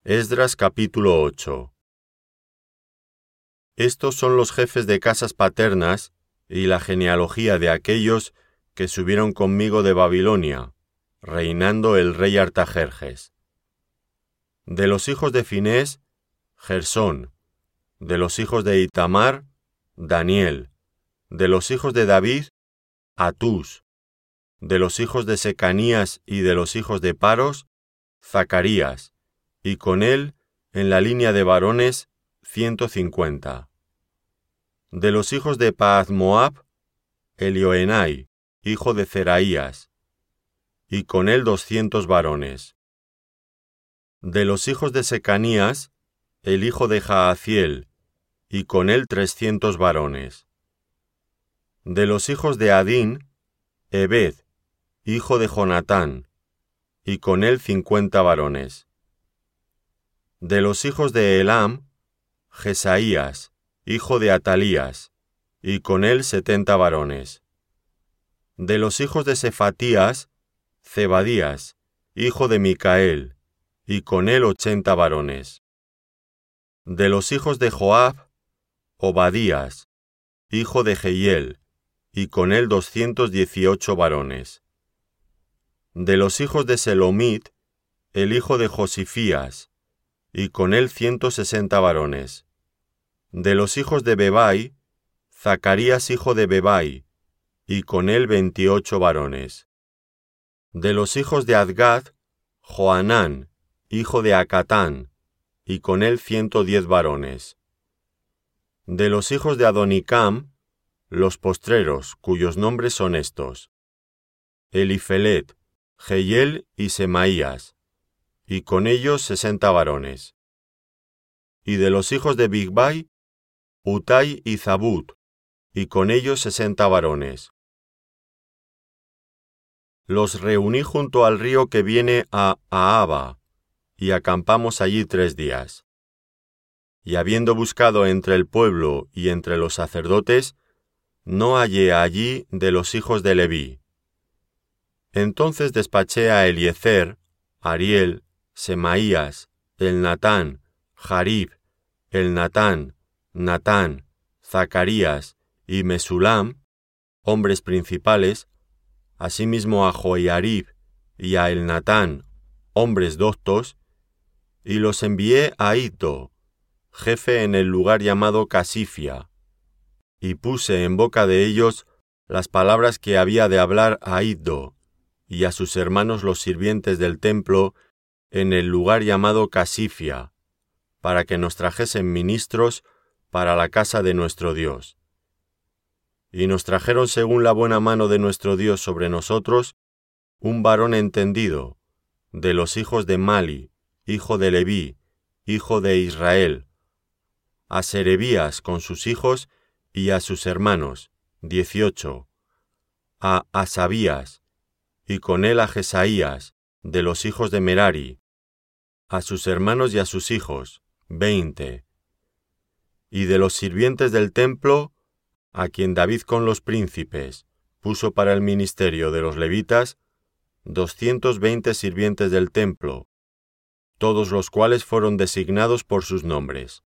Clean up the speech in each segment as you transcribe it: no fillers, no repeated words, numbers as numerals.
Esdras capítulo 8. Estos son los jefes de casas paternas y la genealogía de aquellos que subieron conmigo de Babilonia, reinando el rey Artajerjes. De los hijos de Finés, Gersón; de los hijos de Itamar, Daniel; de los hijos de David, Atús; de los hijos de Secanías y de los hijos de Paros, Zacarías, y con él, en la línea de varones, 150. De los hijos de Pahath-Moab, Elioenai, hijo de Zeraías, y con él 200 varones. De los hijos de Secanías, el hijo de Jaaziel, y con él 300 varones. De los hijos de Adín, Ebed, hijo de Jonatán, y con él 50 varones. De los hijos de Elam, Jesaías, hijo de Atalías, y con él 70 varones. De los hijos de Sefatías, Zebadías, hijo de Micael, y con él 80 varones. De los hijos de Joab, Obadías, hijo de Jehiel, y con él 218 varones. De los hijos de Selomit, el hijo de Josifías, y con él 160 varones. De los hijos de Bebai, Zacarías hijo de Bebai, y con él 28 varones. De los hijos de Adgad, Johanán, hijo de Acatán, y con él 110 varones. De los hijos de Adonicam, los postreros, cuyos nombres son estos: Elifelet, Jehiel y Semaías, y con ellos 60 varones. Y de los hijos de Bigvai, Utai y Zabud, y con ellos 60 varones. Los reuní junto al río que viene a Ahava, y acampamos allí 3 días. Y habiendo buscado entre el pueblo y entre los sacerdotes, no hallé allí de los hijos de Leví. Entonces despaché a Eliezer, Ariel, Semaías, Elnatán, Jarib, Elnatán, Natán, Zacarías y Mesulam, hombres principales, asimismo a Joiarib y a Elnatán, hombres doctos, y los envié a Iddo, jefe en el lugar llamado Casifia, y puse en boca de ellos las palabras que había de hablar a Iddo y a sus hermanos los sirvientes del templo en el lugar llamado Casifia, para que nos trajesen ministros para la casa de nuestro Dios. Y nos trajeron según la buena mano de nuestro Dios sobre nosotros, un varón entendido, de los hijos de Mali, hijo de Leví, hijo de Israel, a Serebías con sus hijos y a sus hermanos, 18, a Asabías, y con él a Jesaías, de los hijos de Merari, a sus hermanos y a sus hijos, 20, y de los sirvientes del templo, a quien David con los príncipes puso para el ministerio de los levitas, 220 sirvientes del templo, todos los cuales fueron designados por sus nombres.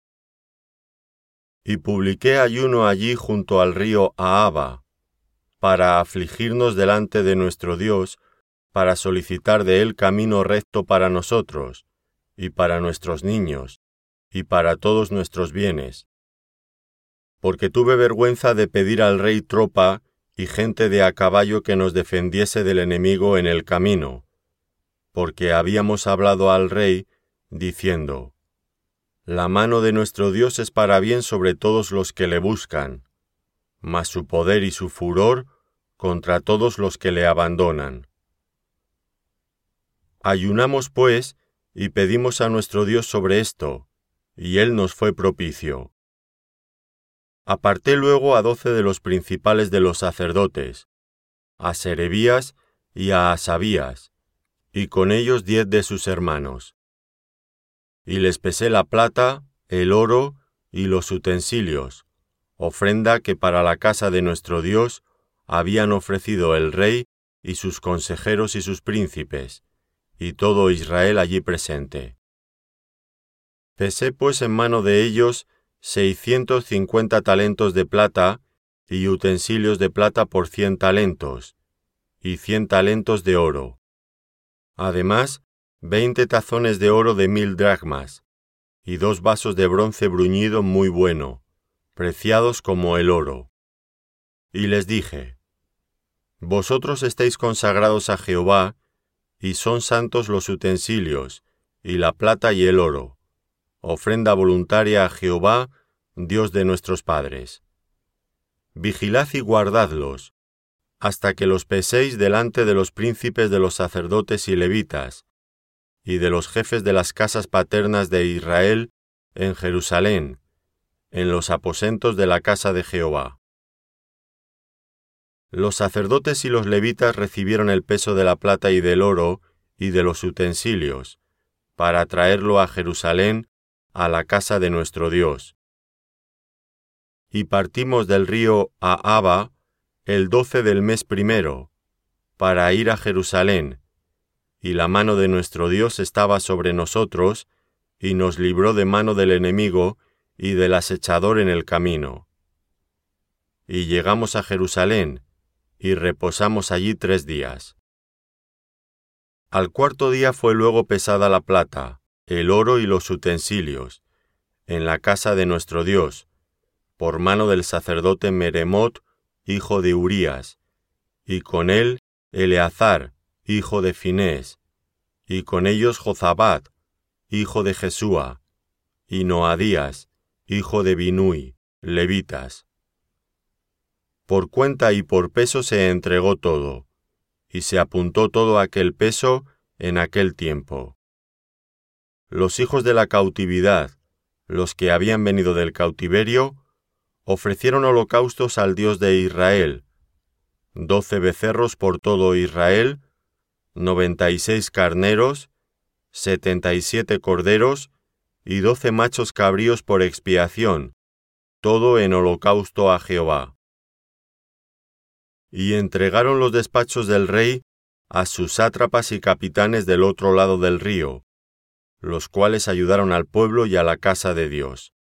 Y publiqué ayuno allí junto al río Ahava, para afligirnos delante de nuestro Dios, para solicitar de él camino recto para nosotros, y para nuestros niños, y para todos nuestros bienes. Porque tuve vergüenza de pedir al rey tropa y gente de a caballo que nos defendiese del enemigo en el camino, porque habíamos hablado al rey, diciendo: La mano de nuestro Dios es para bien sobre todos los que le buscan, mas su poder y su furor contra todos los que le abandonan. Ayunamos pues, y pedimos a nuestro Dios sobre esto, y él nos fue propicio. Aparté luego a 12 de los principales de los sacerdotes, a Serebías y a Asabías, y con ellos 10 de sus hermanos. Y les pesé la plata, el oro y los utensilios, ofrenda que para la casa de nuestro Dios habían ofrecido el rey y sus consejeros y sus príncipes, y todo Israel allí presente. Pesé pues en mano de ellos 650 talentos de plata, y utensilios de plata por 100 talentos, y 100 talentos de oro. Además, 20 tazones de oro de 1000 dracmas, y 2 vasos de bronce bruñido muy bueno, preciados como el oro. Y les dije: Vosotros estáis consagrados a Jehová, y son santos los utensilios, y la plata y el oro, ofrenda voluntaria a Jehová, Dios de nuestros padres. Vigilad y guardadlos, hasta que los peséis delante de los príncipes de los sacerdotes y levitas, y de los jefes de las casas paternas de Israel en Jerusalén, en los aposentos de la casa de Jehová. Los sacerdotes y los levitas recibieron el peso de la plata y del oro y de los utensilios, para traerlo a Jerusalén, a la casa de nuestro Dios. Y partimos del río Ahava el 12 del mes primero, para ir a Jerusalén, y la mano de nuestro Dios estaba sobre nosotros, y nos libró de mano del enemigo y del acechador en el camino. Y llegamos a Jerusalén, y reposamos allí 3 días. Al 4.º día fue luego pesada la plata, el oro y los utensilios, en la casa de nuestro Dios, por mano del sacerdote Meremot, hijo de Urías, y con él Eleazar, hijo de Finés, y con ellos Jozabad, hijo de Jesúa, y Noadías, hijo de Binui, levitas. Por cuenta y por peso se entregó todo, y se apuntó todo aquel peso en aquel tiempo. Los hijos de la cautividad, los que habían venido del cautiverio, ofrecieron holocaustos al Dios de Israel, 12 becerros por todo Israel, 96 carneros, 77 corderos y 12 machos cabríos por expiación, todo en holocausto a Jehová. Y entregaron los despachos del rey a sus sátrapas y capitanes del otro lado del río, los cuales ayudaron al pueblo y a la casa de Dios.